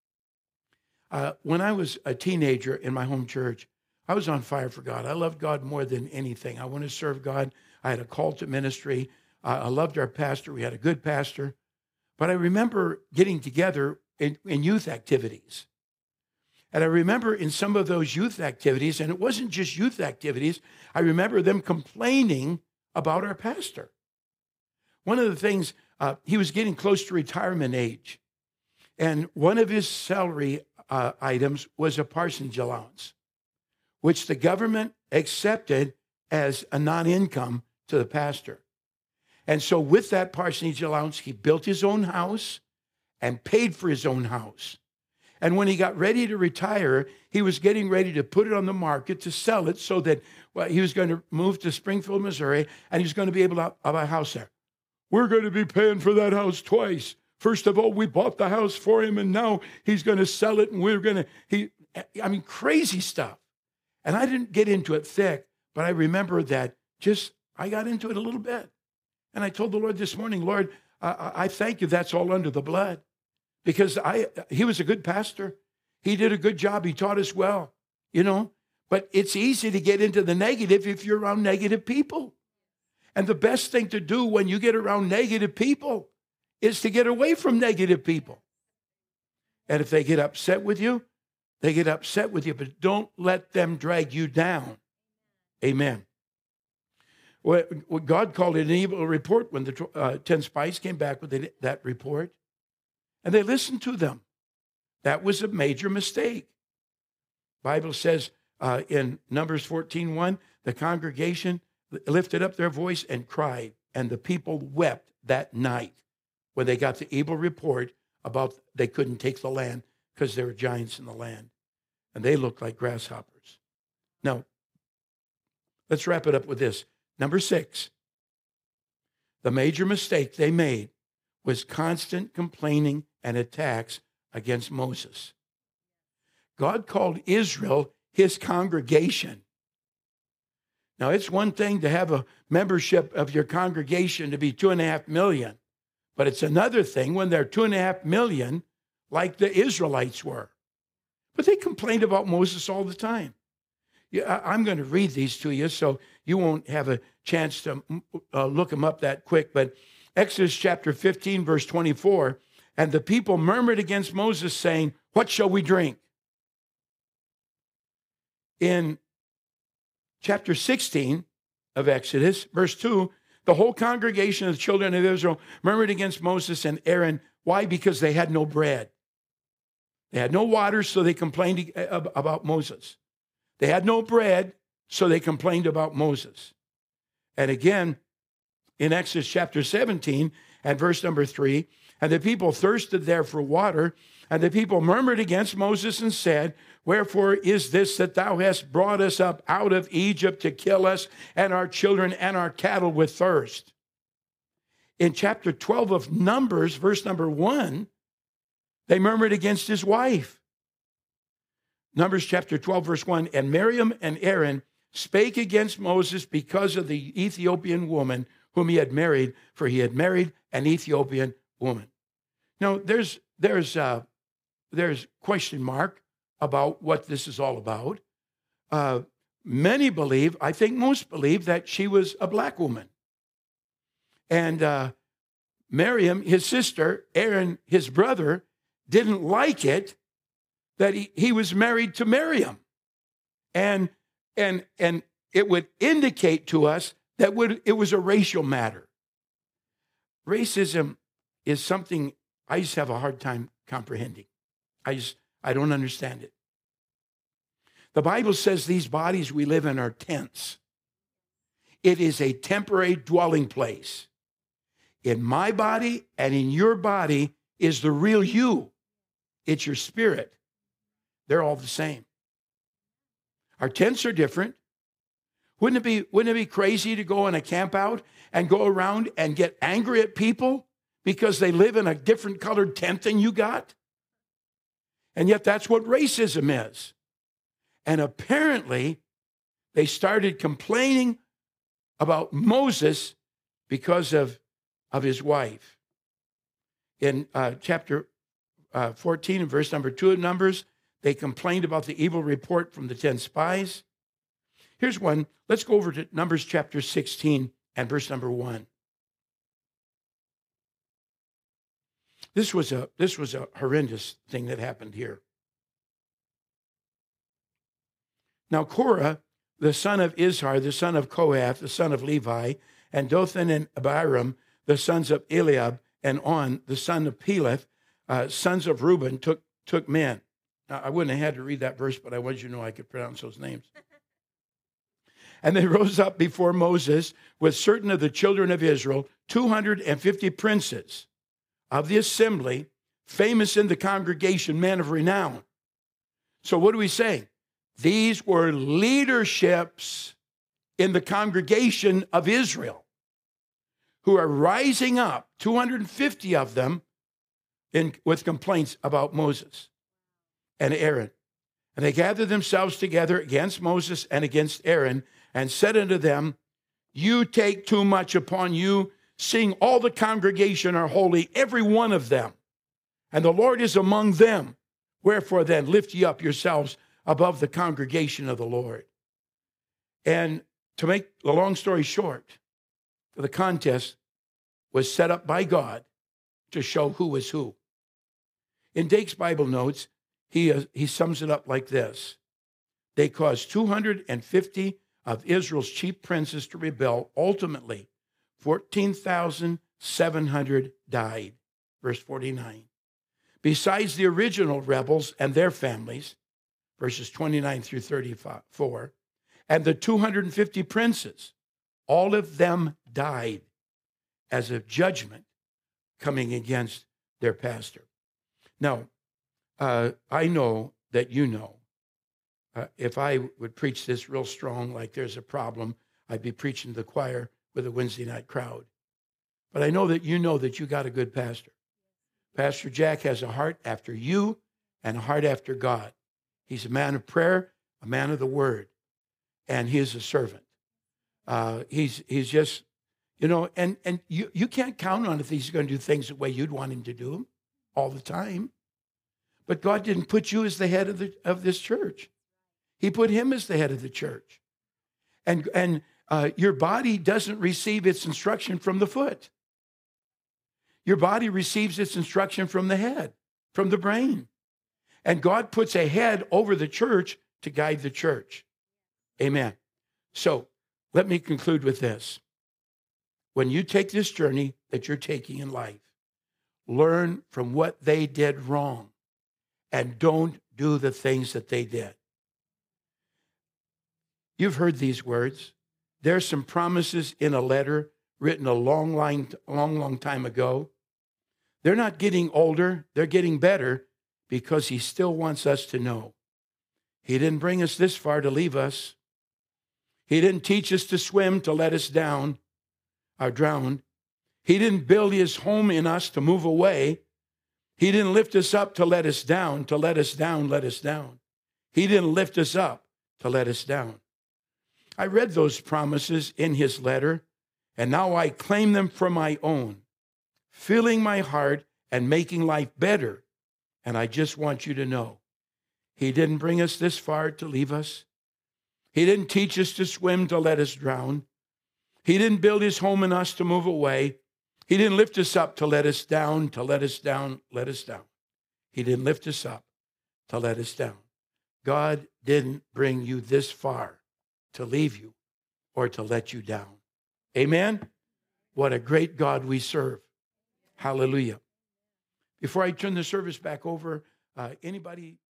Uh, when I was a teenager in my home church, I was on fire for God. I loved God more than anything. I wanted to serve God. I had a call to ministry. Uh, I loved our pastor. We had a good pastor. But I remember getting together in, in youth activities. And I remember in some of those youth activities, and it wasn't just youth activities, I remember them complaining about our pastor. One of the things, uh, he was getting close to retirement age. And one of his salary uh, items was a parsonage allowance, which the government accepted as a non-income to the pastor. And so with that parsonage allowance, he built his own house and paid for his own house. And when he got ready to retire, he was getting ready to put it on the market to sell it so that well, he was going to move to Springfield, Missouri, and he was going to be able to buy a house there. we're going to be paying for that house twice. First of all, we bought the house for him, and now he's going to sell it, and we're going to, he, I mean, crazy stuff. And I didn't get into it thick, but I remember that just, I got into it a little bit. And I told the Lord this morning, Lord, I, I thank you that's all under the blood. Because I, he was a good pastor. He did a good job. He taught us well, you know. But it's easy to get into the negative if you're around negative people. And the best thing to do when you get around negative people is to get away from negative people. And if they get upset with you, they get upset with you, but don't let them drag you down. Amen. Well, God called it an evil report when the uh, ten spies came back with it, that report. And they listened to them. That was a major mistake. Bible says uh, in Numbers fourteen one, the congregation lifted up their voice and cried, and the people wept that night when they got the evil report about they couldn't take the land because there were giants in the land. And they looked like grasshoppers. Now, let's wrap it up with this. Number six, the major mistake they made was constant complaining and attacks against Moses. God called Israel his congregation. Now, it's one thing to have a membership of your congregation to be two and a half million, but it's another thing when they're two and a half million like the Israelites were. But they complained about Moses all the time. Yeah, I'm going to read these to you so you won't have a chance to uh, look them up that quick. But Exodus chapter fifteen, verse twenty-four, and the people murmured against Moses, saying, what shall we drink? In chapter sixteen of Exodus, verse two, the whole congregation of the children of Israel murmured against Moses and Aaron. Why? Because they had no bread. They had no water, so they complained about Moses. They had no bread, so they complained about Moses. And again, in Exodus chapter seventeen and verse number three, and the people thirsted there for water, and the people murmured against Moses and said, wherefore is this that thou hast brought us up out of Egypt to kill us and our children and our cattle with thirst? In chapter twelve of Numbers, verse number one, they murmured against his wife. Numbers chapter twelve, verse one, and Miriam and Aaron spake against Moses because of the Ethiopian woman whom he had married, for he had married an Ethiopian woman. Now, there's there's uh, there's question mark about what this is all about. Uh, many believe, I think most believe, that she was a black woman. And uh, Miriam, his sister, Aaron, his brother, didn't like it that he, he was married to Miriam. And, and, and it would indicate to us that would, it was a racial matter. Racism is something I just have a hard time comprehending. I just, I don't understand it. The Bible says these bodies we live in are tents. It is a temporary dwelling place. In my body and in your body is the real you. It's your spirit. They're all the same. Our tents are different. Wouldn't it be, wouldn't it be crazy to go on a camp out and go around and get angry at people because they live in a different colored tent than you got? And yet that's what racism is. And apparently they started complaining about Moses because of, of his wife. In uh, chapter uh, fourteen and verse number two of Numbers, they complained about the evil report from the ten spies. Here's one. Let's go over to Numbers chapter sixteen and verse number one. This was a, this was a horrendous thing that happened here. Now Korah, the son of Izhar, the son of Kohath, the son of Levi, and Dothan and Abiram, the sons of Eliab, and On, the son of Peleth, uh, sons of Reuben, took, took men. Now, I wouldn't have had to read that verse, but I wanted you to know I could pronounce those names. And they rose up before Moses with certain of the children of Israel, two hundred fifty princes of the assembly, famous in the congregation, men of renown. So what do we say? These were leaderships in the congregation of Israel. who are rising up, two hundred fifty of them, in, with complaints about Moses and Aaron. And they gathered themselves together against Moses and against Aaron and said unto them, you take too much upon you, seeing all the congregation are holy, every one of them. And the Lord is among them. Wherefore then lift ye up yourselves above the congregation of the Lord. And to make the long story short, the contest was set up by God to show who was who. In Dake's Bible notes, he, uh, he sums it up like this. They caused two hundred fifty of Israel's chief princes to rebel. Ultimately, fourteen thousand seven hundred died. Verse forty-nine. Besides the original rebels and their families, verses twenty-nine through thirty-four, and the two hundred fifty princes, all of them died as a judgment coming against their pastor. Now, uh, I know that you know, uh, if I would preach this real strong, like there's a problem, I'd be preaching to the choir with a Wednesday night crowd. But I know that you know that you got a good pastor. Pastor Jack has a heart after you and a heart after God. He's a man of prayer, a man of the word, and he is a servant. Uh, he's he's just, you know, and, and you, you can't count on if he's going to do things the way you'd want him to do them all the time. But God didn't put you as the head of the of this church. He put him as the head of the church. And, and uh, your body doesn't receive its instruction from the foot. Your body receives its instruction from the head, from the brain. And God puts a head over the church to guide the church. Amen. So let me conclude with this. When you take this journey that you're taking in life, learn from what they did wrong and don't do the things that they did. You've heard these words. There's some promises in a letter written a long, long, long, long time ago. They're not getting older. They're getting better because he still wants us to know. He didn't bring us this far to leave us. He didn't teach us to swim to let us down or drown. He didn't build his home in us to move away. He didn't lift us up to let us down, to let us down, let us down. He didn't lift us up to let us down. I read those promises in his letter, and now I claim them for my own, filling my heart and making life better. And I just want you to know, he didn't bring us this far to leave us. He didn't teach us to swim to let us drown. He didn't build his home in us to move away. He didn't lift us up to let us down, to let us down, let us down. He didn't lift us up to let us down. God didn't bring you this far to leave you or to let you down. Amen? What a great God we serve. Hallelujah. Before I turn the service back over, uh, anybody